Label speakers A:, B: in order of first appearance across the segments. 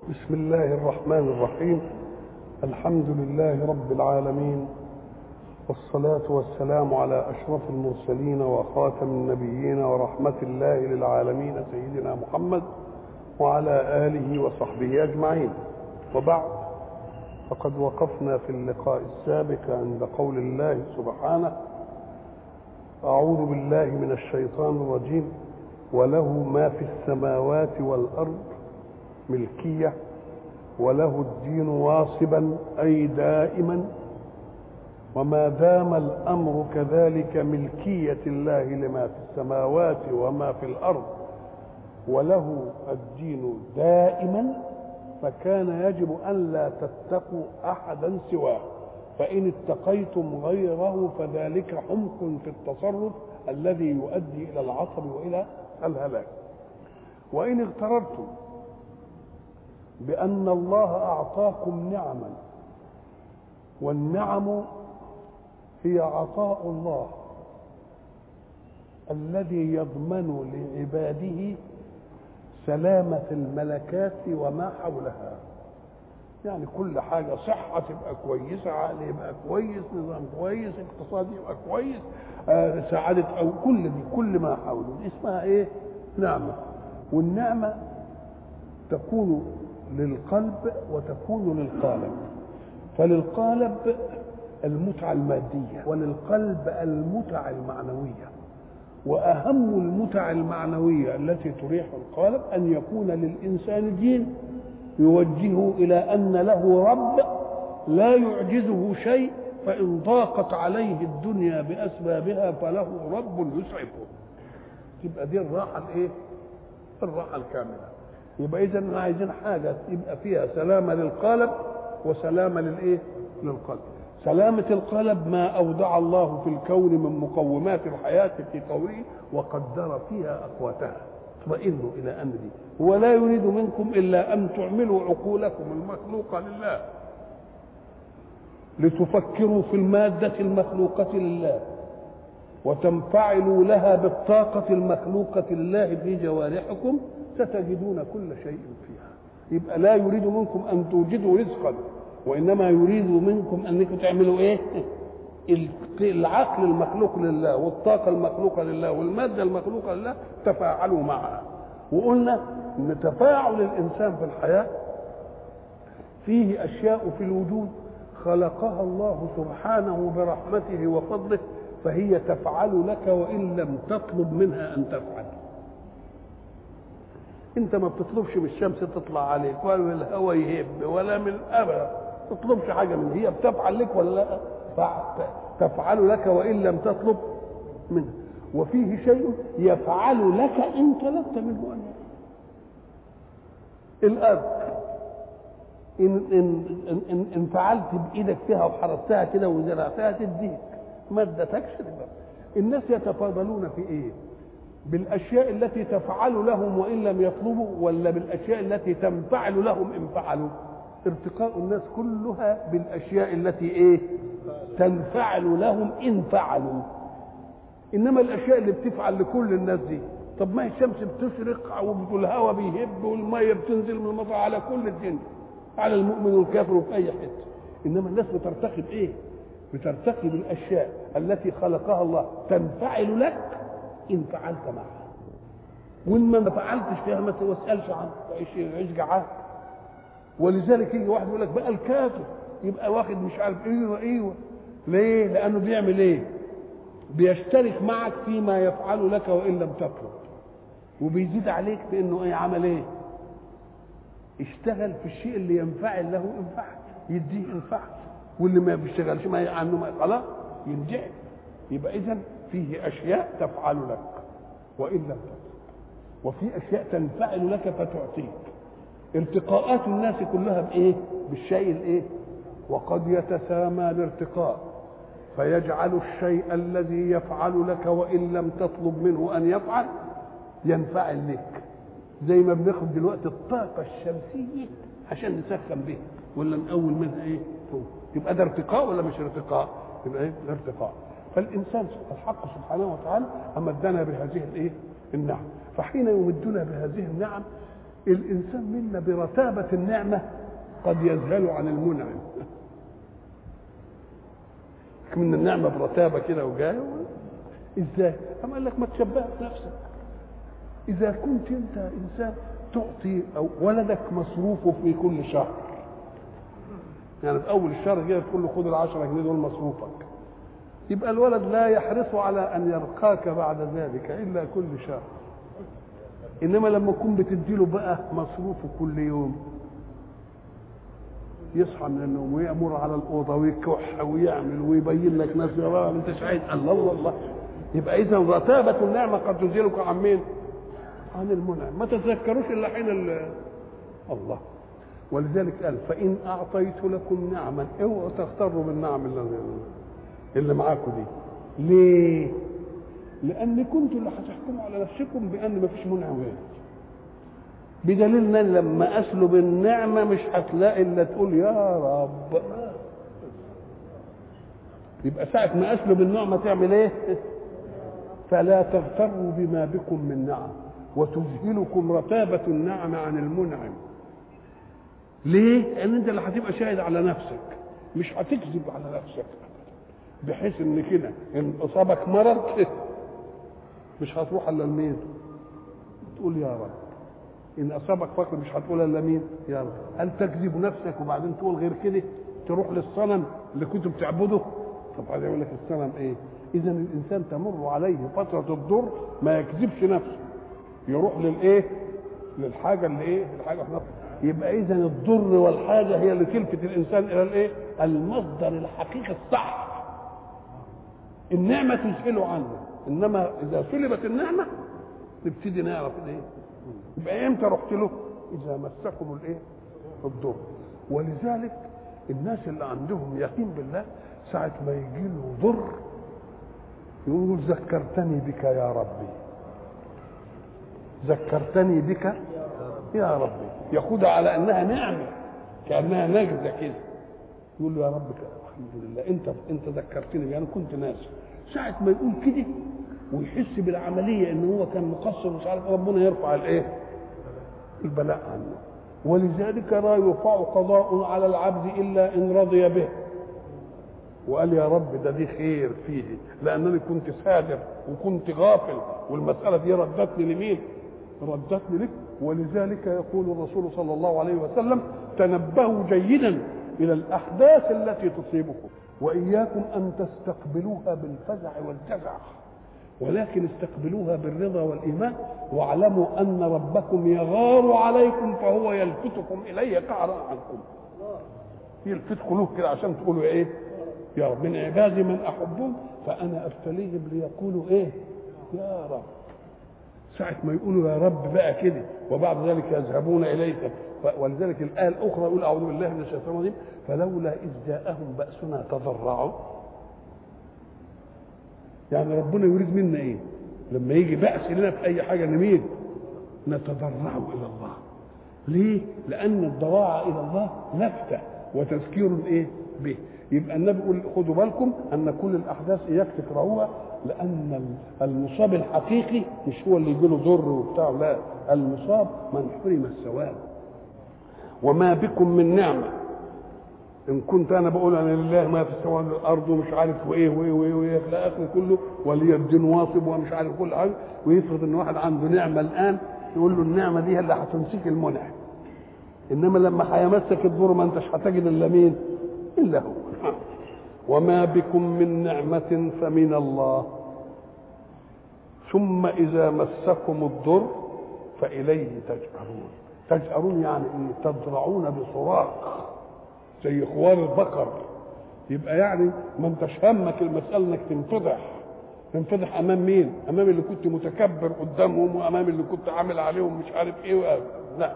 A: بسم الله الرحمن الرحيم. الحمد لله رب العالمين، والصلاة والسلام على أشرف المرسلين وخاتم النبيين ورحمة الله للعالمين سيدنا محمد وعلى آله وصحبه أجمعين. وبعد، فقد وقفنا في اللقاء السابق عند قول الله سبحانه: أعوذ بالله من الشيطان الرجيم: وله ما في السماوات والأرض ملكية وله الدين واصبا أي دائما. وما دام الأمر كذلك ملكية الله لما في السماوات وما في الأرض وله الدين دائما، فكان يجب أن لا تتقوا أحدا سواه، فإن اتقيتم غيره فذلك حمق في التصرف الذي يؤدي إلى العطب وإلى الهلاك. وإن اغتررتم بأن الله أعطاكم نعما، والنعم هي عطاء الله الذي يضمن لعباده سلامة الملكات وما حولها، يعني كل حاجة، صحة تبقى كويسة، عقل يبقى كويس، نظام كويس، اقتصاد يبقى كويس، سعادة، أو كل ما حوله دي اسمها إيه؟ نعمة. والنعمة تكون للقلب وتكون للقالب، فللقالب المتعة المادية وللقلب المتعة المعنوية. وأهم المتع المعنوية التي تريح القالب أن يكون للإنسان دين يوجهه إلى أن له رب لا يعجزه شيء، فإن ضاقت عليه الدنيا بأسبابها فله رب يسعفه. تبقى دي الراحة الإيه؟ الراحة الكاملة. يبقى إذن عايزين حاجة يبقى فيها سلامة للقالب وسلامة للإيه؟ للقلب. سلامة القلب ما أودع الله في الكون من مقومات الحياة في قوله: وقدر فيها أقواتها. اطمئنوا إلى أمري، ولا يريد منكم إلا أن تعملوا عقولكم المخلوقة لله، لتفكروا في المادة المخلوقة لله، وتنفعلوا لها بالطاقة المخلوقة لله في جوارحكم، ستجدون كل شيء فيها. يبقى لا يريد منكم أن توجدوا رزقا، وإنما يريد منكم أنكم تعملوا إيه؟ العقل المخلوق لله والطاقة المخلوقة لله والمادة المخلوقة لله، تفاعلوا معها. وقلنا أن تفاعل الإنسان في الحياة فيه أشياء في الوجود خلقها الله سبحانه برحمته وفضله، فهي تفعل لك وإن لم تطلب منها أن تفعل. انت ما بتطلبش من الشمس تطلع عليك، ولا من الهواء يهب، ولا من الابد تطلبش حاجه منها، هي بتفعل لك ولا لا؟ تفعل لك وان لم تطلب منها. وفيه شيء يفعل لك ان طلبت منه ان يفعل. الارض ان فعلت بايدك فيها وحرستها كده وزرعتها تديك، ما ادتكش. الناس يتفاضلون في ايه؟ بالاشياء التي تفعل لهم وان لم يطلبوا، ولا بالاشياء التي تنفعل لهم ان فعلوا؟ ارتقاء الناس كلها بالاشياء التي ايه؟ تنفعل لهم ان فعلوا. انما الاشياء اللي بتفعل لكل الناس دي، طب ما الشمس بتشرق والهواء بيهب والميه بتنزل من المطر على كل الدنيا، على المؤمن والكافر في اي حته. انما الناس بترتقي بايه؟ بترتقي بالاشياء التي خلقها الله تنفعل لك إن فعلت معها، وإن ما فعلتش فيها ما تسألش عنها، عيش جعان. ولذلك يجي واحد يقول لك بقى الكافر يبقى واخد مش عارف ايوه ليه؟ لأنه بيعمل ايه؟ بيشترك معك فيما يفعل لك وإن لم تطلب، وبيزيد عليك بأنه ايه؟ عمل ايه؟ اشتغل في الشيء اللي ينفعل له انفعل، يديه انفعل، واللي ما بيشتغلش ما عنه ما خلاص ينجح. يبقى إذن فيه أشياء تفعل لك وإن لم تطلب، وفي أشياء تنفعل لك فتعطيك. ارتقاءات الناس كلها بإيه؟ بالشيء الإيه؟ وقد يتسامى الارتقاء فيجعل الشيء الذي يفعل لك وإن لم تطلب منه أن يفعل ينفعل لك. زي ما بناخد دلوقتي الطاقة الشمسية عشان نسخن بها ولا نقول منها إيه؟ يبقى ده ارتقاء ولا مش ارتقاء؟ يبقى إيه؟ ارتقاء. فالإنسان الحق سبحانه وتعالى أمدنا بهذه الإيه؟ النعم. فحين يمدنا بهذه النعم الانسان منا برتابه النعمه قد يذهل عن المنعم. من النعمه برتابه كده وجايه ازاي؟ اما قال لك ما تشبهش نفسك. اذا كنت انت انسان تعطي أو ولدك مصروفه في كل شهر، يعني في اول الشهر كده تقول له خد ال10 جنيه دول مصروفك، يبقى الولد لا يحرص على ان يلقاك بعد ذلك الا كل شهر. انما لما تكون بتديله بقى مصروفه كل يوم، يصحى من النوم ويأمر على الاوضه ويكح ويعمل ويبين لك ناس ما انتش عايز. الله الله، يبقى اذا رتابه النعمه قد تزيلك عن مين؟ عن المنعم. ما تتذكروش الا حين الله. ولذلك قال فان اعطيت لكم نعما اوعوا تغتروا بالنعم اللي معاكم دي. ليه؟ لان كنتوا اللي هتحكموا على نفسكم بان ما فيش منعم غيرك. بدليل ان لما اسلب النعمه مش هتلاقي الا تقول يا رب. يبقى ساعه ما اسلب النعمه تعمل ايه؟ فلا تغتروا بما بكم من نعم وتذهلكم رتابه النعم عن المنعم. ليه؟ لان انت اللي هتبقى شاهد على نفسك، مش هتكذب على نفسك، بحيث ان كده ان اصابك مرض مش هتروح الا لمين؟ تقول يا رب. ان اصابك فقر مش هتقول الا مين؟ يا رب. هل تكذب نفسك وبعدين تقول غير كده؟ تروح للصنم اللي كنت بتعبده؟ طب هذا يقول لك الصنم ايه؟ اذا الانسان تمر عليه فتره الضر ما يكذبش نفسه، يروح للايه؟ للحاجه اللي ايه؟ الحاجه احنا. يبقى اذا الضر والحاجه هي اللي تلفت الانسان الى الايه؟ المصدر الحقيقي الصح. النعمه تسهله عنه، انما اذا سلبت النعمه نبتدي نعرف الايه؟ يبقى امتى رحت له؟ اذا مسكم الايه؟ الضر. ولذلك الناس اللي عندهم يقين بالله ساعه ما يجي له ضر يقول ذكرتني بك يا ربي، ذكرتني بك يا ربي، ياخدها على انها نعمه كانها نجزه كده. يقول له يا رب الحمد لله انت ذكرتني، يعني كنت ناسي. ساعه ما يقول كده ويحس بالعمليه ان هو كان مقصر مش عارف، ربنا يرفع الايه؟ البلاء عنه. ولذلك لا يرفع قضاء على العبد الا ان رضي به وقال يا رب ده دي خير فيه، لانني كنت سادر وكنت غافل والمساله دي ردتني لمين؟ ردتني لك. ولذلك يقول الرسول صلى الله عليه وسلم تنبهوا جيدا الى الاحداث التي تصيبكم واياكم ان تستقبلوها بالفزع والجزع، ولكن استقبلوها بالرضا والايمان، واعلموا ان ربكم يغار عليكم فهو يلفتكم اليه قهرا عنكم. يلفتكم له كده عشان تقولوا ايه؟ يا رب. من عبادي من احبهم فانا ابتليهم ليقولوا ايه؟ يا رب. ساعة ما يقولوا يا رب بقى كده وبعد ذلك يذهبون اليك. ولذلك الايه الاخرى يقول اعوذ بالله من الشيطان الرجيم فلولا اذ جاءهم باسنا تضرعوا. يعني ربنا يريد منا ايه؟ لما يجي بأس لنا في اي حاجه نميل نتضرع الى الله. ليه؟ لان الضراعه الى الله لفته وتذكير ايه؟ به. يبقى النبي يقول خدوا بالكم ان كل الاحداث اياك تكرهوها، لان المصاب الحقيقي مش هو اللي يجي له ضر وبتاع، لا، المصاب من حرم الثواب. وما بكم من نعمه ان كنت انا بقول انا لله ما في السماوات والارض ومش عارف وايه وايه وايه الى اخره كله، ولي الدين واصب ومش عارف كل حاجه، ويفرض ان واحد عنده نعمه الان يقول له النعمه دي اللي هتمسك المنعم، انما لما هيمسك الضر ما انتش هتجد الا مين؟ الا هو. وما بكم من نعمه فمن الله ثم اذا مسكم الضر فاليه تجأرون. تجأرون يعني ايه؟ تضرعون بصراخ زي خوار البقر. يبقى يعني ما انتش همك المساله انك تنفضح امام مين؟ امام اللي كنت متكبر قدامهم وامام اللي كنت عامل عليهم مش عارف ايه لا.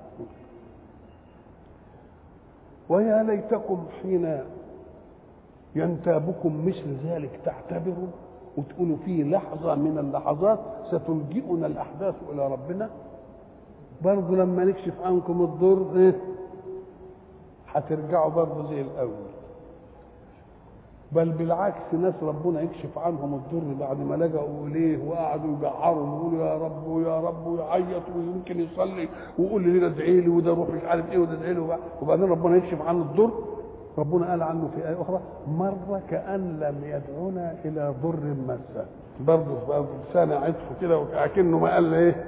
A: ويا ليتكم حين ينتابكم مثل ذلك تعتبروا وتقولوا في لحظه من اللحظات ستلجئنا الاحداث الى ربنا، برضه لما نكشف عنكم الضر هترجعوا برضه زي الاول. بل بالعكس ناس ربنا يكشف عنهم الضر بعد ما لجأوا اليه وقعدوا يجعروا ويقولوا يا رب ويا رب ويعيط ويمكن يصلي ويقول لي ادعي لي وده روح مش عارف ايه وده ادعي له، وبعدين ربنا يكشف عنه الضر. ربنا قال عنه في آية أخرى مرة كأن لم يدعونا إلى ضر مسه، برضه بلسان عطف كده وكأنه ما قال ايه.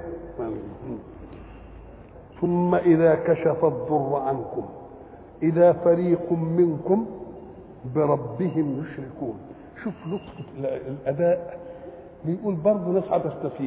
A: ثم إذا كشف الضر عنكم إذا فريق منكم بربهم يشركون. شوف لطف الأداء، بيقول برضه ناس هتستفيد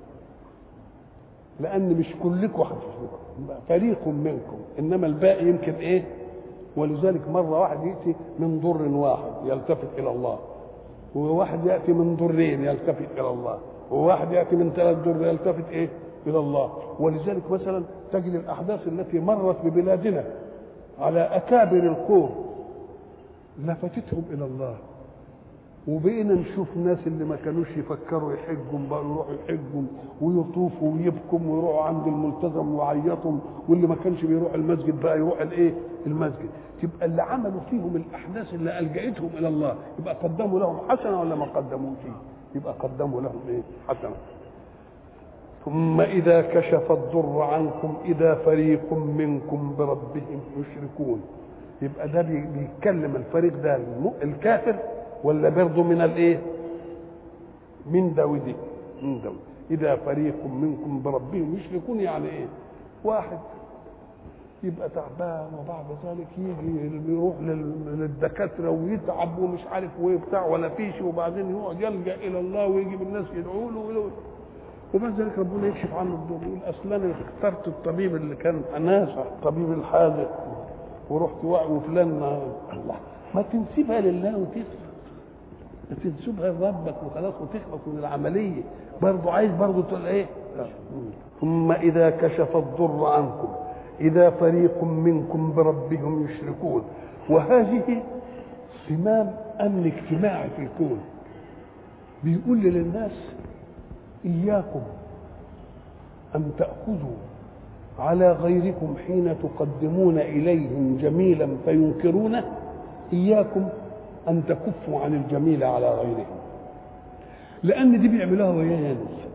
A: لأن مش كلكم هتستفيدوا، فريق منكم، إنما الباقي يمكن إيه. ولذلك مرة واحد يأتي من ضر واحد يلتفت إلى الله، وواحد يأتي من ضرين يلتفت إلى الله، وواحد يأتي من 3 ضر يلتفت إيه إلى الله. ولذلك مثلا تجد الأحداث التي مرت ببلادنا على أكابر القوم لفتتهم إلى الله، وبقينا نشوف ناس اللي ما كانوش يفكروا يحجوا بقى يروحوا يحجوا ويطوفوا ويبكوا ويروحوا عند الملتزم ويعيطوا، واللي ما كانش بيروح المسجد بقى يروح الايه المسجد. تبقى اللي عملوا فيهم الاحداث اللي الجأتهم الى الله يبقى قدموا لهم حسنه ولا ما قدموش؟ يبقى قدموا لهم ايه حسنه. ثم اذا كشف الضر عنكم اذا فريق منكم بربهم يشركون. يبقى ده بيتكلم الفريق ده الكافر ولا برضه من الايه من داودي من داود. اذا فريق منكم بربهم يشركون يعني ايه؟ واحد يبقى تعبان وبعد ذلك يجي يروح للدكاتره ويتعب ومش عارف وايه بتاع ولا فيش، وبعدين يقعد يلجا الى الله ويجي الناس يدعوا له وبعد ذلك ربنا يكشف عنه الضر. يقول اصلا انا اخترت الطبيب اللي كان نافع، الطبيب الحاذق، ورحت وفلان الله ما تنسبها لله وتخلص، تنسبها لربك وخلاص وتخلص من العمليه. برضه عايز برضه تقول ايه؟ ثم اذا كشف الضر عنكم اذا فريق منكم بربهم يشركون. وهذه صمام امن اجتماعي في الكون، بيقول للناس اياكم ان تاخذوا على غيركم حين تقدمون إليهم جميلا فينكرونه، إياكم أن تكفوا عن الجميل على غيرهم، لأن دي بيعملوها ويانا،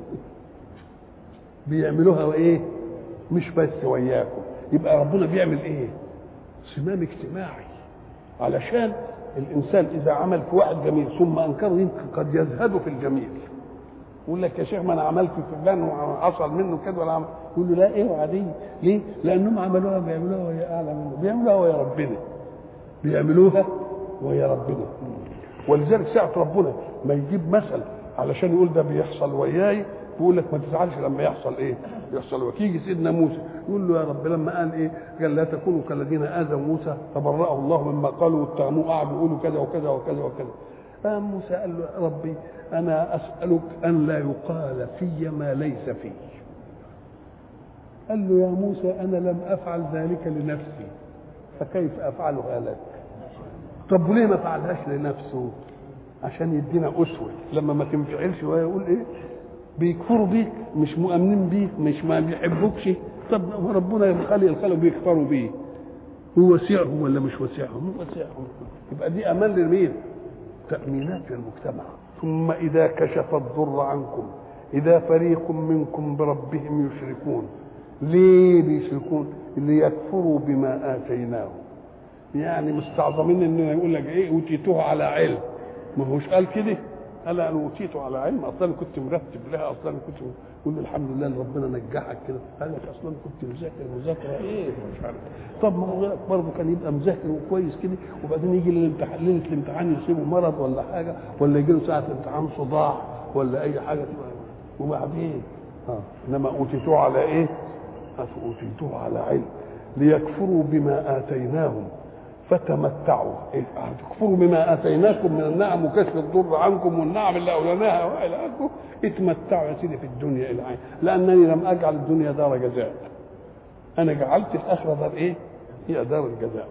A: بيعملوها وإيه مش بس وياكم. يبقى ربنا بيعمل إيه؟ صمام اجتماعي، علشان الإنسان إذا عمل في واحد جميل ثم أنكره يمكن قد يزهد في الجميل، يقول لك يا شيخ ما انا عملت في فلان وحصل منه كده ولا عمل، يقول له لا ايه وعادي. ليه؟ لانهم عملوها بيعملوها وهي اعلى منه، بيعملوها ويا ربنا، بيعملوها ويا ربنا. ولذلك ساعه ربنا ما يجيب مثل علشان يقول ده بيحصل وياي، يقول لك ما تزعلش لما يحصل ايه؟ يحصل وياك. يجي سيدنا موسى يقول له يا رب لما قال ايه؟ قال لا تكونوا كالذين اذوا موسى فبرأه الله مما قالوا واتهموه، قعدوا يقولوا كذا وكذا وكذا وكذا. موسى قال له ربي أنا أسألك أن لا يقال في ما ليس فيه. قال له يا موسى أنا لم أفعل ذلك لنفسي فكيف أفعلها لك؟ طب وليه ما فعلهاش لنفسه؟ عشان يدينا أسوة لما ما تنفعلش ويقول إيه؟ بيكفروا بيك، مش مؤمنين بيك، مش ما بيحبوكش. طب ربنا يخلي الخلق بيكفروا بيه، هو وسعهم ولا مش وسعهم؟ هو وسعهم. يبقى دي أمان لمين؟ تأمينات في المجتمع. ثم إذا كشف الضر عنكم إذا فريق منكم بربهم يشركون. ليه بيشركون؟ ليكفروا بما آتيناهم، يعني مستعظمين إنه يقول لك إيه أوتيتوه على علم. ما هوش قال كده؟ قال أنا أوتيته على علم، أصلا كنت مرتب لها، أصلا كنت يقول الحمد لله ان ربنا نجحك كده. قال لك اصلا كنت مذاكره ايه مش عارف. طب ما هو برضه كان يبقى مذاكر وكويس كده، وبعدين يجي للامتحان ليله الامتحان يصيبه مرض ولا حاجه، ولا يجي له ساعه امتحان صداع ولا اي حاجه، وبعدين انما اوتيتوه على ايه؟ اوتيتوه على علم ليكفروا بما اتيناهم فتمتعوا. هتكفروا بما اتيناكم من النعم وكشف الضر عنكم والنعم اللي اولناها والى اخره. اتمتعوا يا سيدي في الدنيا الى عين، لانني لم اجعل الدنيا دار جزاء، انا جعلت الاخره دار ايه؟ هي دار الجزاء.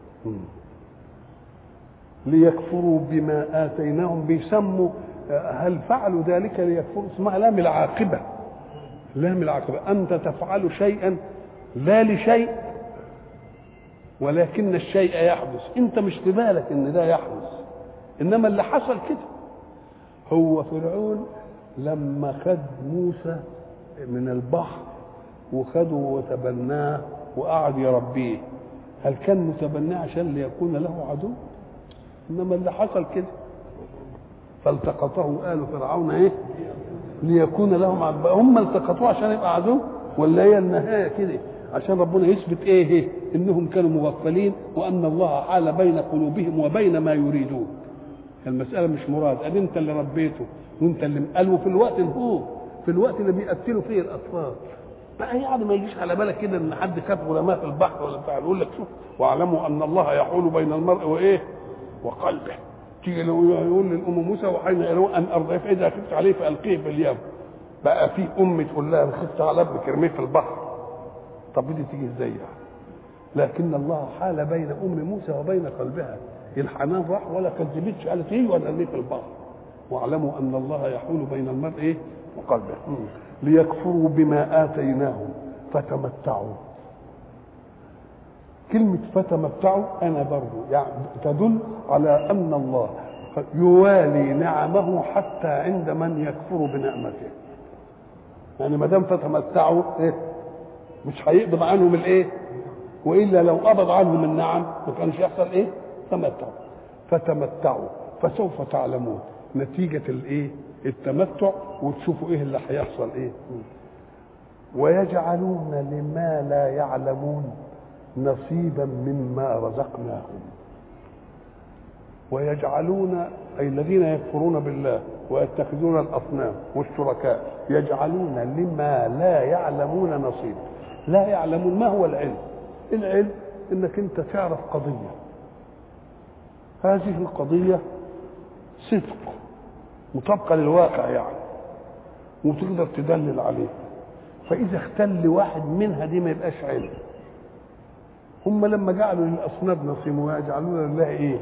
A: ليكفروا بما اتيناهم. بيسموا هل فعلوا ذلك ليكفروا؟ اسمها لام العاقبه. لام العاقبه، انت تفعل شيئا لا لشيء ولكن الشيء يحدث، انت مش في بالك ان ده يحدث، انما اللي حصل كده هو فرعون لما خد موسى من البحر وخده وتبناه وقعد يربيه، هل كان متبناه عشان ليكون له عدو؟ انما اللي حصل كده فالتقطه آل فرعون ايه ليكون لهم عدو. هم التقطوه عشان يبقى عدو ولا هي النهايه كده عشان ربنا يثبت ايه انهم كانوا مغفلين وان الله حال بين قلوبهم وبين ما يريدون. المساله مش مراد، ادي انت اللي ربيته وانت اللي قالوا في الوقت في الوقت اللي بيقتلوا فيه الاطفال بقى، يعني ما يجيش على بالك كده ان حد خد علماء في البحر ولا بتاع يقول لك شوف واعلموا ان الله يحول بين المرء وايه وقلبه. تيجي يقول للام موسى وحين يرون ان ارضيه فاذا خفت عليه فالقيه في اليم. بقى في ام تقول لها خفت على ابنك ارميه في البحر، طب دي تيجي ازاي يعني؟ لكن الله حال بين ام موسى وبين قلبها، الحنان راح ولا كذبتش قالت ايه ولا ارميه في البحر. واعلموا ان الله يحول بين المرء ايه وقلبه ليكفروا بما اتيناهم فتمتعوا. كلمة فتمتعوا أنا برضو يعني تدل على أن الله يوالي نعمه حتى عند من يكفر بنعمته. يعني ما دام فتمتعوا إيه؟ مش هيقبض عنهم الإيه؟ وإلا لو قبض عنهم النعم ما كانش يحصل إيه؟ تمتعوا. فتمتعوا فسوف تعلمون نتيجة الإيه؟ التمتع وتشوفوا إيه اللي هيحصل إيه؟ ويجعلون لما لا يعلمون نصيبا مما رزقناهم. ويجعلون أي الذين يكفرون بالله ويتخذون الأصنام والشركاء يجعلون لما لا يعلمون نصيبا. لا يعلمون ما هو العلم؟ العلم انك انت تعرف قضية، هذه القضية صدق مطابقة للواقع يعني وتقدر تدلل عليه، فإذا اختل واحد منها دي ما يبقاش علم. هم لما جعلوا للاصنام نصيب ويجعلون لله ايه؟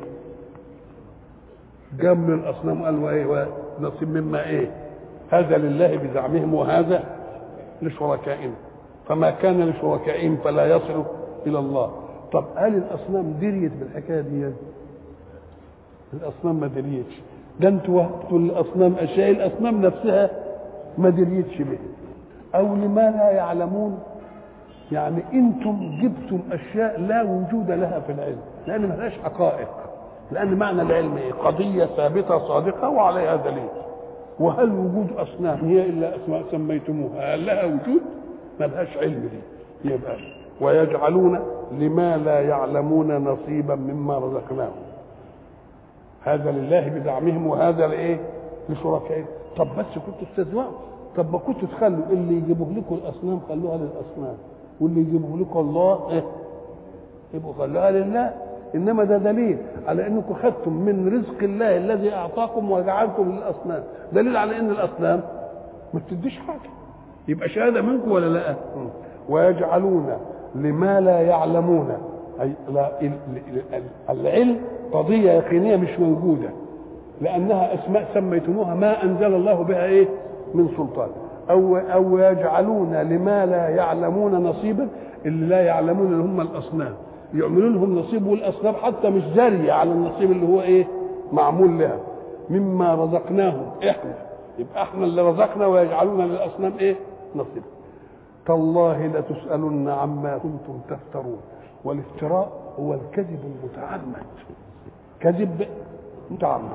A: جملوا الاصنام قالوا ايه؟ نصيب مما ايه؟ هذا لله بزعمهم وهذا لشركائهم، فما كان لشركائهم فلا يصل الى الله. طب هل الاصنام دريت بالحكايه دي؟ الاصنام ما دريتش، ده انتوا وهبتوا للاصنام اشياء الاصنام نفسها ما دريتش بها. او لما لا يعلمون، يعني انتم جبتم اشياء لا وجود لها في العلم لان ما لهاش حقائق، لان معنى العلم ايه؟ قضيه ثابته صادقه وعليها دليل. وهل وجود اصنام هي الا اسماء سميتموها؟ هل لها وجود؟ ما لهاش علم دي. يبقى ويجعلون لما لا يعلمون نصيبا مما رزقناهم، هذا لله بزعمهم وهذا لايه؟ لشركائهم. طب بس كنتوا استهزئوا، طب ما كنتوا تخلوا اللي يجيبوه لكم الاصنام خلوها للاصنام واللي يجيبه لكم الله ايه؟ يبقوا خلوها لله. انما ده دليل على انكم خدتم من رزق الله الذي اعطاكم وجعلتم للاصنام، دليل على ان الاصنام ما بتديش حاجه. يبقى شهاده منكم ولا لا؟ ويجعلون لما لا يعلمون، اي لا العلم قضيه يقينيه مش موجوده لانها اسماء سميتموها ما انزل الله بها ايه؟ من سلطان. او يجعلون لما لا يعلمون نصيبا، اللي لا يعلمون اللي هم الاصنام يعملون لهم نصيب، والاصنام حتى مش جاريه على النصيب اللي هو ايه؟ معمول لها مما رزقناهم احنا. يبقى احنا اللي رزقنا ويجعلون للاصنام ايه؟ نصيب. تالله لتسالن عما كنتم تفترون. والافتراء هو الكذب المتعمد، كذب متعمد.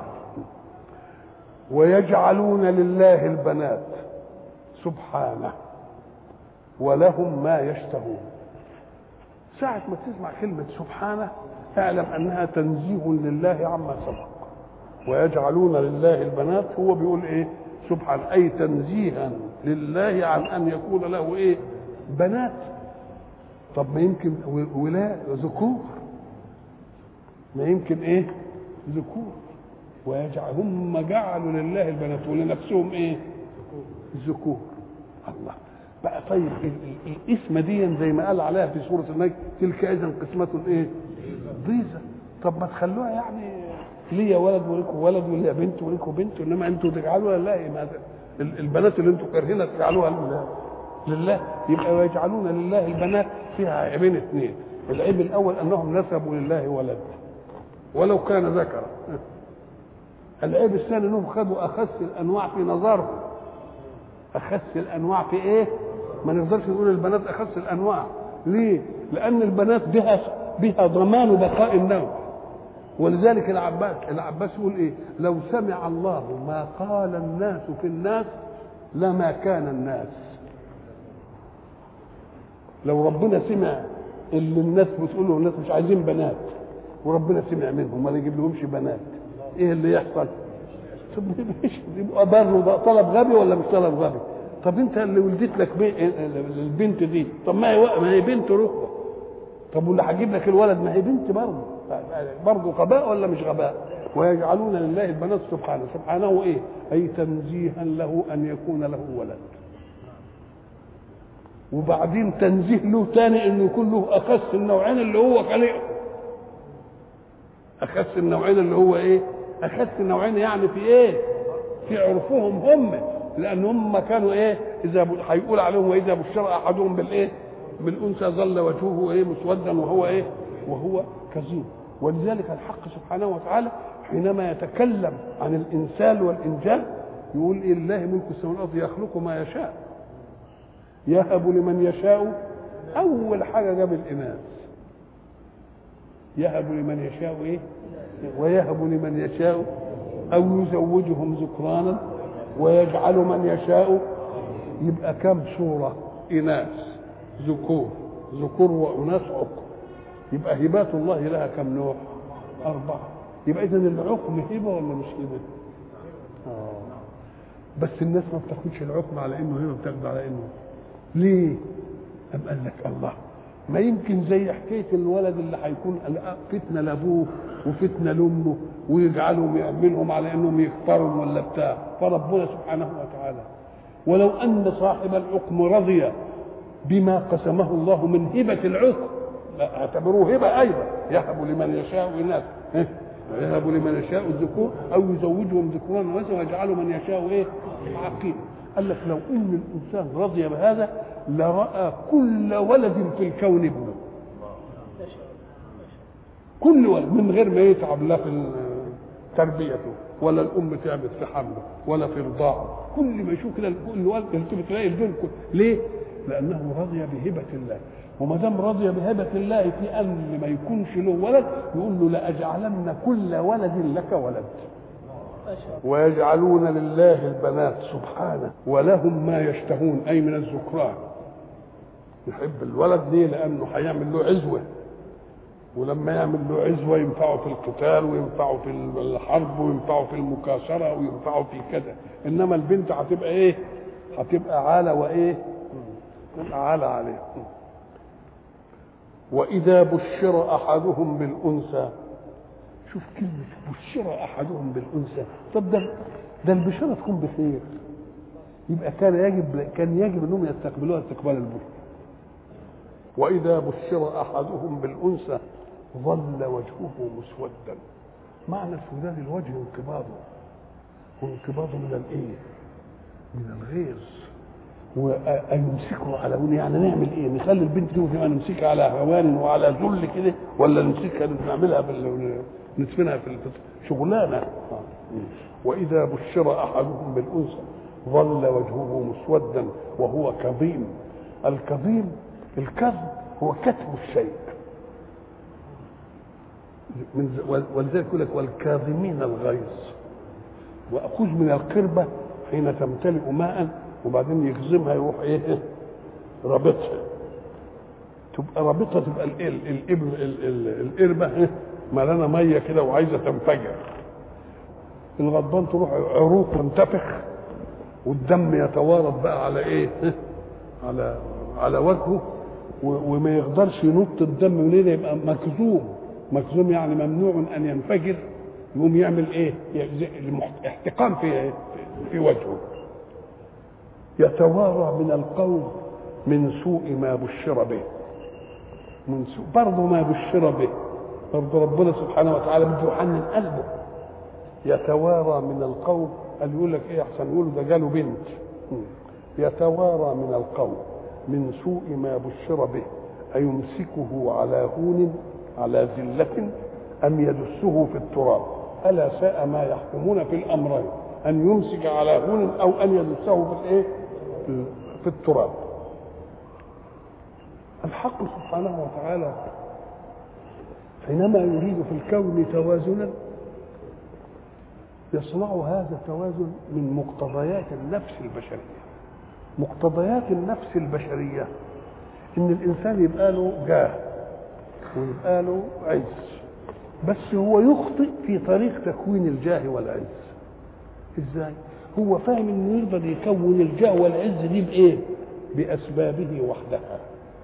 A: ويجعلون لله البنات سبحانه ولهم ما يشتهون. ساعة ما تسمع كلمة سبحانه اعلم انها تنزيه لله عما سبق. ويجعلون لله البنات هو بيقول ايه؟ سبحانه، اي تنزيها لله عن ان يكون له ايه؟ بنات. طب ما يمكن ولا ذكور، ما يمكن ايه؟ ذكور. هم جعلوا لله البنات ولنفسهم ايه؟ ذكور. الله بقى. طيب الاسم دي زي ما قال عليها في سوره النجم تلك اذا قسمه ايه؟ ضيزه. طب ما تخلوها يعني ليا ولد ولكم ولد وليا بنت ولكم بنت، انما انتوا تجعلوها لله البنات اللي انتوا كارهينها تجعلوها لله. يبقى ويجعلون لله البنات فيها عيبين اثنين. العيب الاول انهم نسبوا لله ولد ولو كان ذكرا، العيب الثاني انهم خدوا اخس الانواع في نظرهم. اخس الانواع في ايه؟ ما نقدرش نقول البنات اخس الانواع. ليه؟ لان البنات بها ضمان بقاء النوع. ولذلك العباس يقول ايه؟ لو سمع الله ما قال الناس في الناس لما كان الناس. لو ربنا سمع اللي الناس بتقوله الناس مش عايزين بنات، وربنا سمع منهم ما يجيب لهمش بنات، ايه اللي يحصل؟ طب يبقى برضه طلب غبي ولا مش طلب غبي؟ طب انت اللي ولدت لك البنت دي، طب ما هي بنت رخوه. طب واللي هجيب لك الولد ما هي بنت برضه غباء ولا مش غباء؟ ويجعلون لله البنات سبحانه ايه؟ اي تنزيها له ان يكون له ولد. وبعدين تنزيه له تاني انه يكون له اخس النوعين اللي هو خلقه. اخس النوعين اللي هو ايه؟ اخس النوعين يعني في ايه؟ في عرفهم هم، لان هم كانوا ايه؟ اذا هيقول عليهم واذا بشر احدهم بالايه؟ بالانثى ظل وجهه ايه؟ مسودا وهو ايه؟ وهو كظيم. ولذلك الحق سبحانه وتعالى حينما يتكلم عن الانسان والانجاب يقول إيه؟ لله ملك السماوات والارض يخلق ما يشاء يهب لمن يشاء. اول حاجه جاب الاناث، يهب لمن يشاء ايه؟ ويهب لمن يشاء او يزوجهم ذكرانا ويجعل من يشاء. يبقى كم صوره؟ اناث ذكور واناث عقم. يبقى هبات الله لها كم نوع؟ 4. يبقى اذا العقم هبه ولا مش هبه؟ بس الناس ما بتاخدش العقم على انه هبه، بتاخد على انه ليه؟ أم قال لك الله، ما يمكن زي حكايه الولد اللي هيكون فتنه لابوه وفتنه لامه ويجعلهم يعملهم على انهم يكفروا ولا بتاع. فربنا سبحانه وتعالى ولو ان صاحب العقم رضي بما قسمه الله من هبه العقم اعتبروه هبه ايضا. يهب لمن يشاء اناث يهب لمن يشاء الذكور او يزوجهم ذكرانا وانثى ويجعل من يشاء ايه؟ عقيم. قال لك لو ان الانسان رضي بهذا لراى كل ولد في الكون ابنه، كل ولد من غير ما يتعب لا في تربيته ولا الام تعبت في حمله ولا في رضاعه. كل ما يشوف كده كل ولد يلتفت تلاقي البين. ليه؟ لانه رضي بهبه الله. وما دام رضي بهبه الله في ان ما يكونش له ولد يقول له لاجعلن كل ولد لك ولد. ويجعلون لله البنات سبحانه ولهم ما يشتهون اي من الذكران. يحب الولد ليه؟ لانه هيعمل له عزوه، ولما يعمل له عزوه ينفعه في القتال وينفعه في الحرب وينفعه في المكاسره وينفعه في كذا. انما البنت هتبقى ايه؟ هتبقى عاله وايه؟ تبقى عاله عليه. واذا بشر احدهم بالانثى، شوف كلمة بشر أحدهم بالأنثى. طب ده البشارة تكون بخير، يبقى كان يجب أنهم يستقبلوها استقبال البشر. وإذا بشر أحدهم بالأنثى ظل وجهه مسودا. معنى سودان الوجه انقباضه، وانقباضه من الإيه؟ من الغيظ. ويمسكه على هون، يعني نعمل إيه؟ نخلي البنت دي نمسكها على هوان وعلى ذل كده، ولا نمسكها نعملها ندفنها في شغلانه. واذا بشر احدهم بالانثى ظل وجهه مسودا وهو كظيم. الكظيم، الكظم هو كتم الشيء. ولذلك يقول لك والكاظمين الغيظ. واخذ من القربه حين تمتلئ ماء وبعدين يكظمها يروح ايه؟ رابطها. تبقى رابطها، تبقى القربه ملانه ميه كده وعايزه تنفجر. الغضبان تروح عروق تنتفخ والدم يتوارد بقى على ايه؟ على وجهه، وما يقدرش ينط الدم منين، يبقى مكظوم يعني ممنوع ان ينفجر. يقوم يعمل ايه؟ احتقان في وجهه. يتوارى من القوم من سوء ما بشر به. من سوء برضه ما بشر به، برضه ربنا سبحانه وتعالى بده يحنن قلبه. يتوارى من القوم، قال يقول لك ايه احسن يقولوا ده جاله بنت. يتوارى من القوم من سوء ما بشر به أيمسكه على هون على ذلة أم يدسه في التراب ألا ساء ما يحكمون في الأمرين، أن يمسك على هون أو أن يدسه في الإيه؟ في التراب. الحق سبحانه وتعالى حينما يريد في الكون توازنا يصنع هذا التوازن من مقتضيات النفس البشرية. مقتضيات النفس البشرية إن الإنسان يبقى له جاه ويبقى له عز، بس هو يخطئ في طريق تكوين الجاه والعز. إزاي؟ هو فاهم إنه يقدر يكون الجاه والعز دي بإيه؟ بأسبابه وحدها.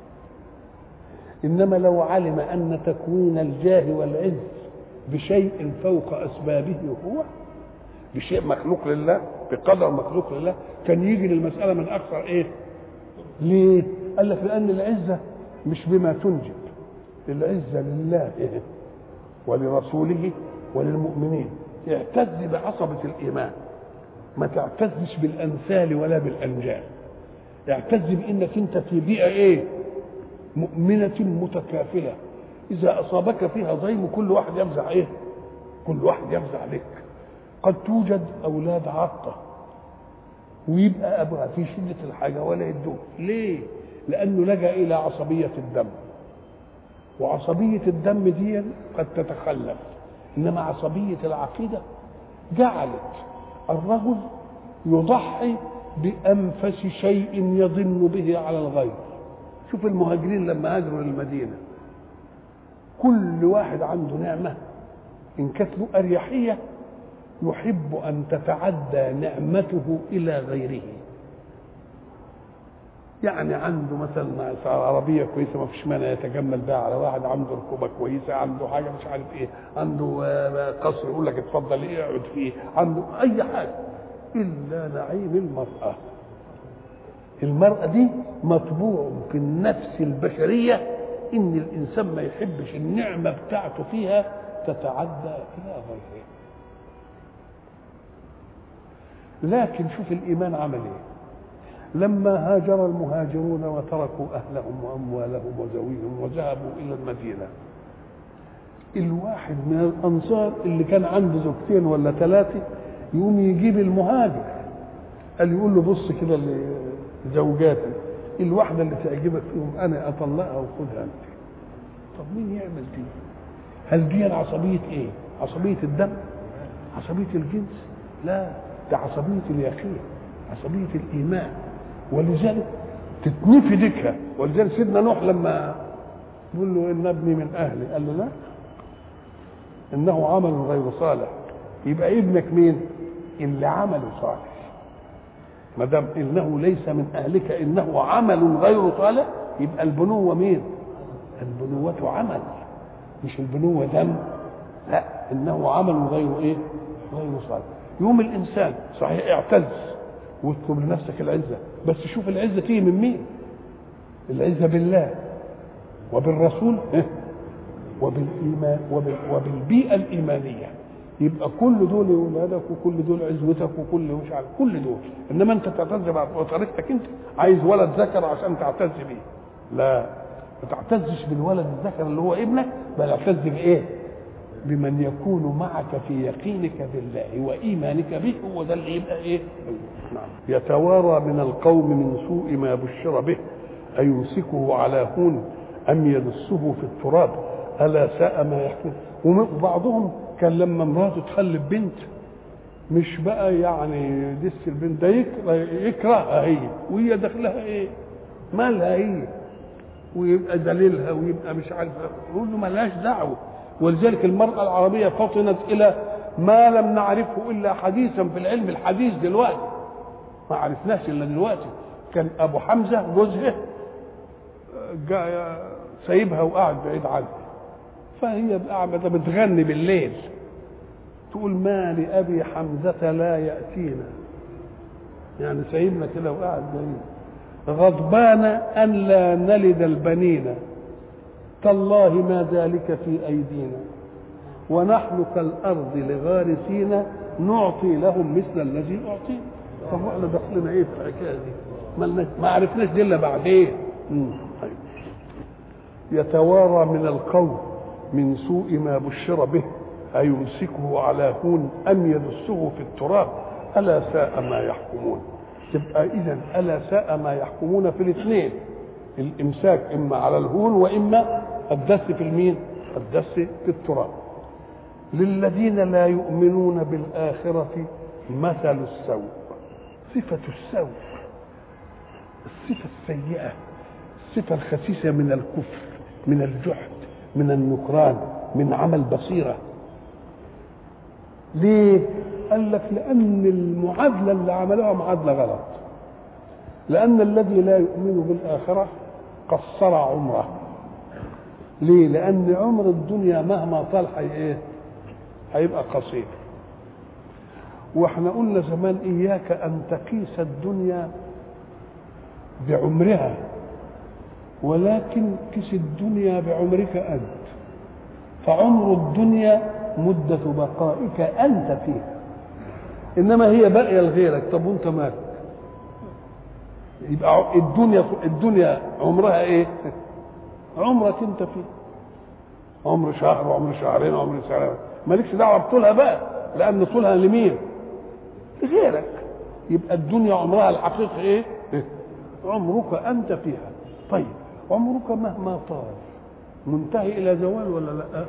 A: إنما لو علم أن تكوين الجاه والعز بشيء فوق أسبابه هو، بشيء مخلوق لله، بقدر مخلوق لله، كان يجي للمسألة من أكثر إيه؟ ليه؟ قال لك لأن العزة مش بما تنجب، العزة لله إيه؟ ولرسوله وللمؤمنين. اعتز بعصبة الإيمان، ما تعتزش بالأنسال ولا بالأنجال. اعتز بأنك أنت في بيئة إيه؟ مؤمنة متكافلة، إذا أصابك فيها ضيم كل واحد يفزع إيه؟ كل واحد يفزع لك. قد توجد أولاد عطة ويبقى أبوها في شدة الحاجة ولا يدوه. ليه؟ لأنه لجأ إلى عصبية الدم، وعصبية الدم دي قد تتخلف، إنما عصبية العقيدة جعلت الرجل يضحي بأنفس شيء يظن به على الغير. شوف المهاجرين لما هاجروا للمدينة، كل واحد عنده نعمة إن كانت له أريحية يحب أن تتعدى نعمته إلى غيره. يعني عنده مثلا عربية كويسة ما فيش مانع يتجمل بها على واحد، عنده ركوبة كويسة، عنده حاجة مش عارف إيه، عنده قصر يقول لك اتفضل إيه اقعد فيه، عنده أي حاجة إلا نعيم المرأة. المرأة دي مطبوع في النفس البشرية إن الإنسان ما يحبش النعمة بتاعته فيها تتعدى إلى غيره. لكن شوف الإيمان عمل إيه؟ لما هاجر المهاجرون وتركوا أهلهم وأموالهم وزويهم وذهبوا إلى المدينة، الواحد من الأنصار اللي كان عنده زوجتين ولا ثلاثة يقوم يجيب المهاجر، قال يقول له بص كده لزوجاتي، الواحدة اللي تعجبك فيهم أنا أطلقها وخدها أنت. طب مين يعمل دي؟ هل دي عصبية إيه؟ عصبية الدم؟ عصبية الجنس؟ لا، ده عصبية اليقين، عصبية الإيمان. ولذلك تتنفي ذكرها. ولذلك سيدنا نوح لما يقول له إن ابني من أهلي، قال له لا، إنه عمل غير صالح. يبقى ابنك مين؟ اللي عمله صالح. ما دام إنه ليس من أهلك إنه عمل غير صالح، يبقى البنوة مين؟ البنوة عمل، مش البنوة دم. لا، إنه عمل غير إيه؟ غير صالح. يوم الإنسان صحيح اعتز واطلب لنفسك العزة، بس شوف العزة تيجي من مين؟ العزة بالله وبالرسول وبالإيمان وبالبيئة الإيمانية. يبقى كل دول ولادك وكل دول عزوتك وكل مش عارف كل دول. انما انت تعتز بطريقتك، انت عايز ولد ذكر عشان تعتز بيه، لا، ما تعتزش بالولد الذكر اللي هو ابنك، بل اعتز بايه؟ بمن يكون معك في يقينك بالله وايمانك به، هو ده اللي يبقى ايه؟ نعم. يتوارى من القوم من سوء ما بشر به ايمسكه على هون ام يدسه في التراب الا ساء ما يحكم. وبعضهم كان لما مراته تخلف بنت مش بقى يعني دس البنت، ده يكرهها هي وهي داخلها ايه؟ مالها هي، ويبقى دليلها ويبقى مش عارف، يقول له مالهاش دعوه. ولذلك المرأة العربية فطنت إلى ما لم نعرفه إلا حديثا في العلم الحديث دلوقتي، ما عرفناش إلا دلوقتي. كان أبو حمزة جوزها سايبها وقاعد بعيد عنها، فهي قاعدة بتغني بالليل تقول ما لأبي حمزة لا يأتينا، يعني سايبنا كده وقاعد بعيد، غضبان أن لا نلد البنين، تالله ما ذلك في أيدينا، ونحن كالأرض لغارسين نعطي لهم مثل الذي أعطينا. طب احنا دخلنا ايه في الحكايه دي؟ ما عرفناش دي الا بعدين. يتوارى من القوم من سوء ما بشر به أيمسكه على هون أم يدسه في التراب ألا ساء ما يحكمون. تبقى إذن ألا ساء ما يحكمون في الاثنين، الإمساك إما على الهون وإما الدس في المين؟ الدس في التراب. للذين لا يؤمنون بالآخرة مثل السوء، صفة السوء، الصفة السيئة، الصفة الخسيسة من الكفر، من الجحد، من النكران، من عمل بصيرة. ليه؟ قال لك لأن المعادلة اللي عملوها معادلة غلط. لأن الذي لا يؤمن بالآخرة قصر عمره. ليه؟ لأن عمر الدنيا مهما طال هيبقى قصير. واحنا قلنا زمان إياك أن تقيس الدنيا بعمرها، ولكن قيس الدنيا بعمرك أنت. فعمر الدنيا مدة بقائك أنت فيها، إنما هي باقية لغيرك. طب وأنت مالك؟ يبقى الدنيا عمرها إيه؟ عمرك أنت فيه. عمر شهر وعمر شهرين وعمر سنة، مالكش دعوة بطولها بقى، لأن طولها لمين؟ لغيرك. يبقى الدنيا عمرها الحقيقي إيه؟ عمرك أنت فيها. طيب عمرك مهما طال منتهي إلى زوال ولا لا؟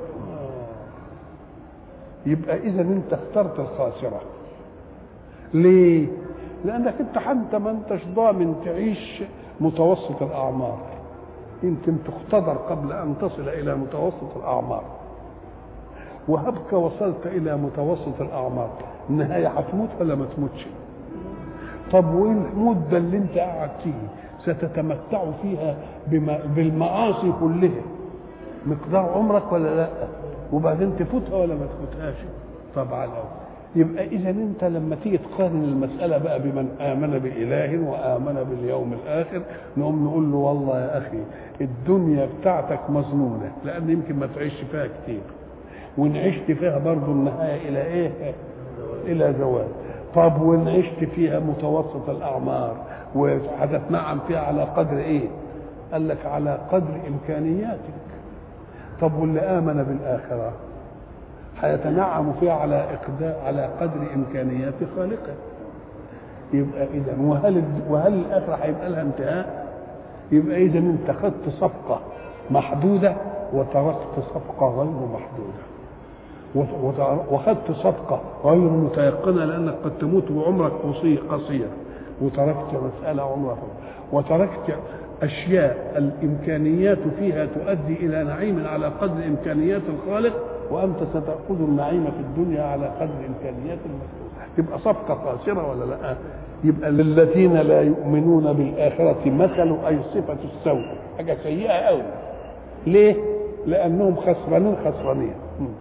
A: يبقى إذا أنت اخترت الخاسرة. ليه؟ لأنك أنت ما أنتش ضامن تعيش متوسط الأعمار، يمكن تختبر قبل أن تصل إلى متوسط الأعمار. وهبك وصلت إلى متوسط الأعمار، النهاية هتموت ولا ما تموتش؟ طب وإيه المدة اللي أنت قاعد فيه ستتمتع فيها بالمعاصي كلها مقدار عمرك ولا لا؟ وبعدين تفوتها ولا ما تفوتهاش؟ طبعا. يبقى إذا أنت لما تيجي تقارن المسألة بقى بمن آمن بإله وآمن باليوم الآخر، نقوم نقول له والله يا أخي الدنيا بتاعتك مظنونة، لأن يمكن ما تعيش فيها كتير، وإن عشت فيها برضه النهاية إلى إيه؟ إلى زوال. طب وإن عشت فيها متوسط الأعمار وهتتنعم فيها على قدر إيه؟ قال لك على قدر إمكانياتك. طب واللي آمن بالآخرة هيتنعم فيها على قدر إمكانيات خالقه. يبقى إذا وهل الآخرة هيبقى لها انتهاء؟ يبقى إذا أنت خدت صفقة محدودة وتركت صفقة غير محدودة، وخدت صفقة غير متيقنة لأنك قد تموت وعمرك قصير، وتركت مسألة عمرك، وتركت أشياء الإمكانيات فيها تؤدي إلى نعيم على قدر إمكانيات الخالق، وأنت ستأخذ النعيم في الدنيا على قدر إمكانيات المخلوق. تبقى صفقة خاسرة ولا لا؟ يبقى للذين لا يؤمنون بالآخرة مثل، أي صفة السوء، حاجة سيئة أوي. ليه؟ لأنهم خسرانين.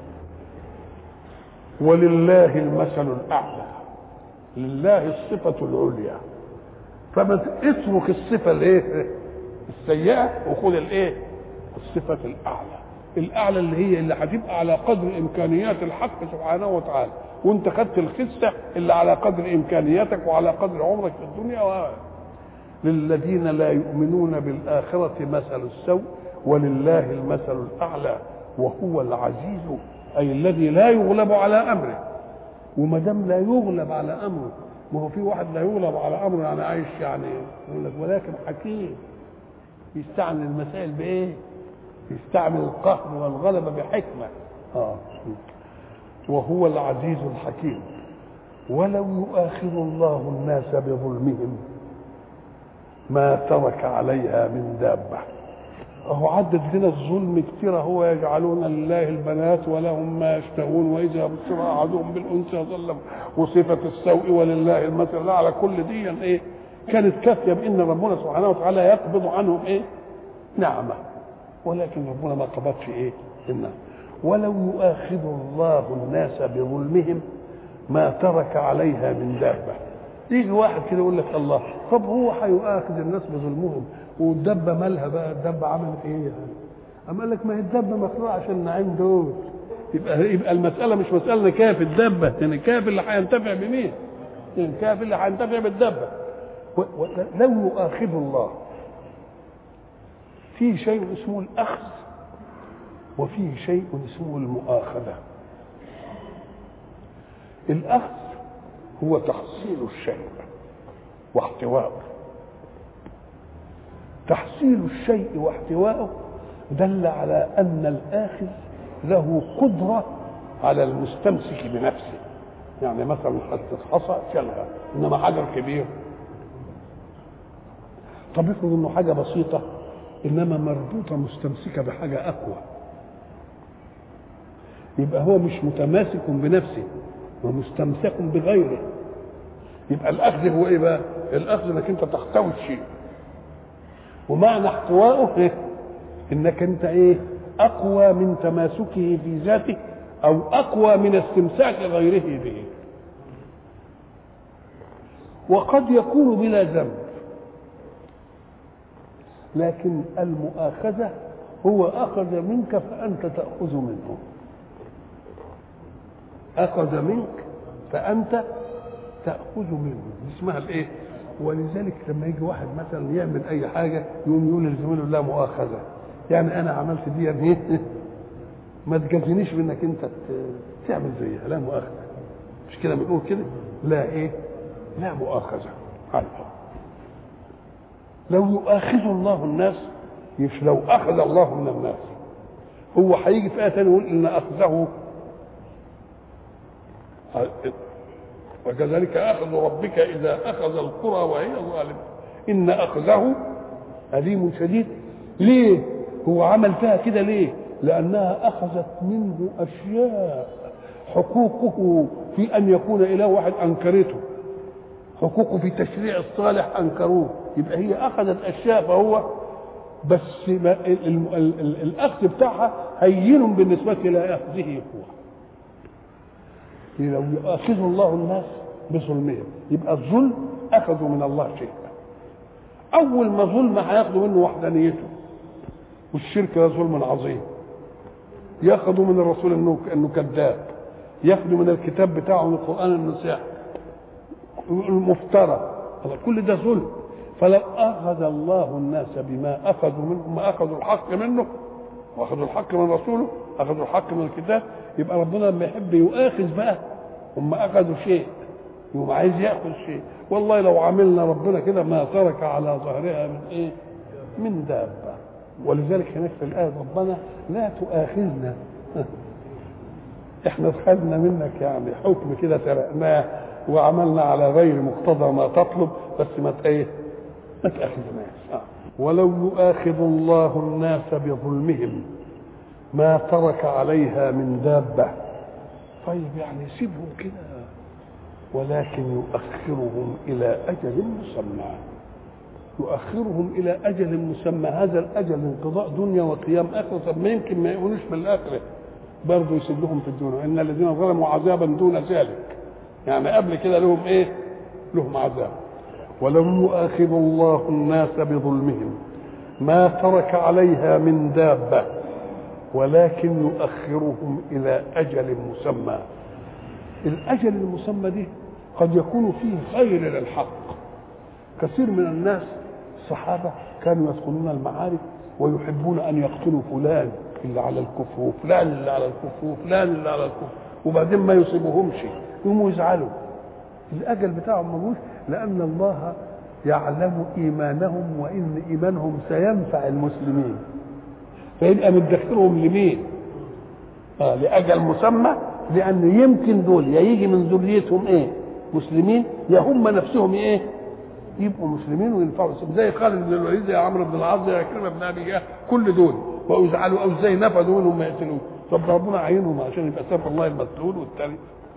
A: ولله المثل الأعلى، لله الصفة العليا. فما اترك الصفة السيئة وخذ الصفة الأعلى اللي هتبقى على قدر إمكانيات الحق سبحانه وتعالى، وانت خدت الخسة اللي على قدر إمكانياتك وعلى قدر عمرك في الدنيا. للذين لا يؤمنون بالآخرة مثل السوء ولله المثل الأعلى وهو العزيز، أي الذي لا يغلب على أمره. وما دام لا يغلب على أمره، ما هو في واحد لا يغلب على أمره يعني عايش يعني يقول لك، ولكن حكيم يستعمل المسائل بإيه؟ يستعمل القهر والغلبة بحكمة. وهو العزيز الحكيم. ولو يؤاخذ الله الناس بظلمهم ما ترك عليها من دابة. أهو عدد لنا الظلم كتير، هو يجعلون لله البنات ولهم ما يشتهون وإذا بشر أحدهم بالأنثى ظل، وصفة السوء ولله المثل على كل دي كانت كافية بأن ربنا سبحانه وتعالى يقبض عنهم نعمة، ولكن ربنا ما قبضش النعمة. ولو يؤاخذ الله الناس بظلمهم ما ترك عليها من دابة. يجي واحد كده يقول لك الله، طب هو هيؤاخذ الناس بظلمهم والدبه مالها بقى؟ الدبه عملت ايه يعني؟ اما قال لك ما هي الدبه مخلوقه عشان النعيم دول. يبقى المساله مش مساله كيف الدبه، يعني كيف اللي هينتفع بمين؟ يعني كيف اللي هينتفع بالدبه. لو يؤاخذ الله، في شيء اسمه الاخذ وفيه شيء اسمه المؤاخذه. الأخذ هو تحصيل الشيء واحتواءه. تحصيل الشيء واحتواءه دل على أن الآخذ له قدرة على المستمسك بنفسه. يعني مثلا حتى حصى شالها، إنما حجر كبير، طب افرض إنه حاجة بسيطة إنما مربوطة مستمسكة بحاجة أقوى، يبقى هو مش متماسك بنفسه ومستمسك بغيره. يبقى الأخذ هو إيه بقى؟ الأخذ إنك أنت تحتوي الشيء، ومعنى احتوائه إيه؟ إنك أنت إيه؟ أقوى من تماسكه في ذاته أو أقوى من استمساك غيره به. وقد يكون بلا ذنب، لكن المؤاخذة هو أخذ منك فأنت تأخذ منه. أخذ منك فأنت تأخذ منه، اسمها الإيه؟ ولذلك لما يجي واحد مثلا يعمل أي حاجة يقوم يقول لزميله لا مؤاخذة، يعني أنا عملت دي إيه؟ ما تجازينيش بأنك أنت تعمل زيها، لا مؤاخذة. مش كده بنقول كده؟ لا إيه؟ لا مؤاخذة. لو يؤاخذ الله الناس، مش لو أخذ الله من الناس. هو هيجي في آية ثانية يقول إن أخذه وكذلك أخذ ربك إذا أخذ القرى وهي ظالمة إن أخذه أليم شديد. ليه؟ هو عمل فيها كده ليه؟ لأنها أخذت منه أشياء حقوقه في أن يكون إله واحد أنكرته، حقوقه في تشريع الصالح أنكروه، يبقى هي أخذت أشياء فهو بس الأخذ بتاعها هين بالنسبة إلى أخذه هو. لو يؤاخذ الله الناس بظلمهم يبقى الظلم أخذوا من الله شيئا. أول ما ظلم هياخدوا منه وحدانيته، والشرك ده ظلم عظيم. ياخدوا من الرسول إنه كذاب، ياخدوا من الكتاب بتاعه من القرآن إنه ساحر، المفترى، كل ده ظلم. فلو أخذ الله الناس بما أخذوا منه، ما أخذوا الحق منه وأخذوا الحق من رسوله، أخذوا الحق من الكتاب، يبقى ربنا لما يحب يؤاخذ بقى هم أخذوا شيء يوم عايز يأخذ شيء. والله لو عملنا ربنا كده ما ترك على ظهرها من إيه؟ من دابة. ولذلك هناك في الآية ربنا لا تؤاخذنا احنا دخلنا منك يعني حكم كده سرقناه وعملنا على غير مقتضى ما تطلب، بس ما تأخذناش. ولو يؤاخذ الله الناس بظلمهم ما ترك عليها من دابة. طيب يعني سيبهم كده، ولكن يؤخرهم إلى أجل مسمى. يؤخرهم إلى أجل مسمى، هذا الأجل انقضاء دنيا وقيام آخرة. طب ما يمكن ما يقولوش في الآخرة برضه يسلهم في الدنيا، إن الذين ظلموا عذابا دون ذلك، يعني قبل كده لهم إيه؟ لهم عذاب. ولو يؤاخذ الله الناس بظلمهم ما ترك عليها من دابة ولكن يؤخرهم إلى أجل مسمى. الأجل المسمى دي قد يكون فيه خير للحق. كثير من الناس الصحابة كانوا يدخلون المعارك ويحبون أن يقتلوا فلان اللي على الكفر وفلان اللي على الكفر وفلان اللي على الكفر، وبعدين ما يصيبهمش يقوموا يزعلوا. الأجل بتاعهم ملوش، لأن الله يعلم إيمانهم وإن إيمانهم سينفع المسلمين، فيبقى مدخرهم لمين؟ لأجل مسمى، لأن يمكن دول يا يجي من ذريتهم إيه؟ مسلمين، يا هم نفسهم إيه؟ يبقوا مسلمين وينفعوا، زي خالد بن الوليد، زي عمرو بن العاص، زي عكرمة بن أبي جهل، كل دول بقوا يزعلوا أو زي نفذوا منهم ما يقتلوه. طب ربنا عينهم عشان يبقى سيف الله المسلول والتاني.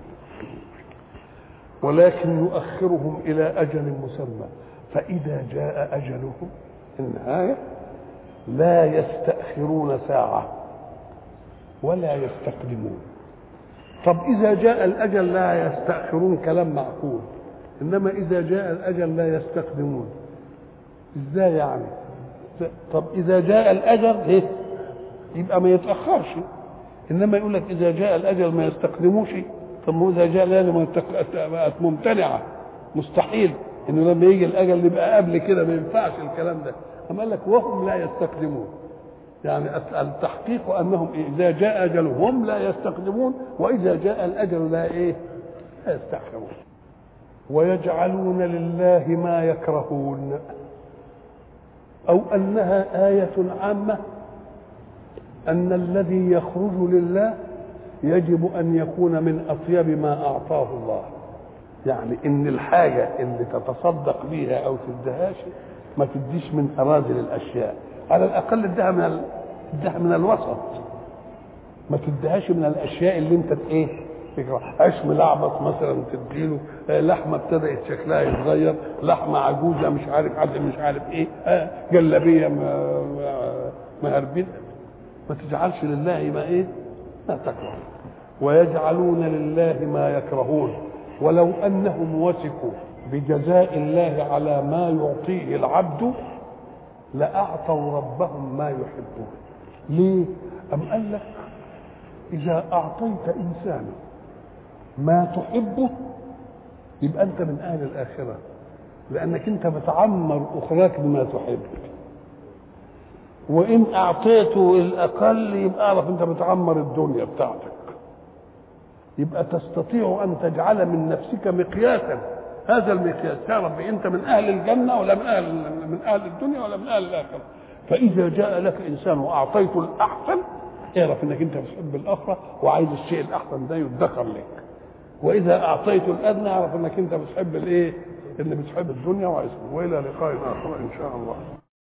A: ولكن يؤخرهم إلى أجل مسمى فإذا جاء أجلهم النهاية لا يستأخرون ساعة ولا يستقدمون. طب إذا جاء الأجل لا يستأخرون كلام معقول، إنما إذا جاء الأجل لا يستقدمون إزاي يعني؟ طب إذا جاء الأجل إيه؟ يبقى ما يتأخرش، إنما يقول لك إذا جاء الأجل ما يستقدموش. طب إذا جاء لازم بقت ممتنعة، مستحيل إنه لما يجي الأجل يبقى قبل كده، ما ينفعش الكلام ده. أما قال لك وهم لا يستقدمون، يعني التحقيق أنهم إذا جاء أجلهم هم لا يستقدمون، وإذا جاء الأجل لا إيه؟ لا يستأخرون. ويجعلون لله ما يكرهون، أو أنها آية عامة أن الذي يخرج لله يجب أن يكون من أطيب ما أعطاه الله. يعني إن الحاجة اللي تتصدق بيها أو تدهاش ما تديش من أراذل الأشياء، على الأقل ادها من الوسط، ما تديهاش من الأشياء اللي أنت إيه عيش ملعبط مثلا تديله، لحمة ابتدأت شكلها يتغير، لحمة عجوزة مش عارف عدل مش عارف إيه، جلابية مهربين، ما تجعلش لله ما تكره. ويجعلون لله ما يكرهون، ولو أنهم وثقوا بجزاء الله على ما يعطيه العبد لأعطوا ربهم ما يحبون. ليه؟ أم قال لك إذا أعطيت إنسانا ما تحبه يبقى أنت من أهل الآخرة، لأنك أنت بتعمر أخراك بما تحب. وإن أعطيته الأقل يبقى أعرف أنت بتعمر الدنيا بتاعتك، يبقى تستطيع أن تجعل من نفسك مقياسا، هذا المقياس تعرف أنت من أهل الجنة ولا من أهل الدنيا ولا من أهل الآخرة. فإذا جاء لك إنسان وأعطيته الأحسن اعرف أنك أنت بتحب الآخرة وعايز الشيء الأحسن ده يدخر لك. وإذا أعطيته الأدنى اعرف أنك أنت بتحب اللي بتحب الدنيا وعايزها. وإلى لقاء آخر إن شاء الله.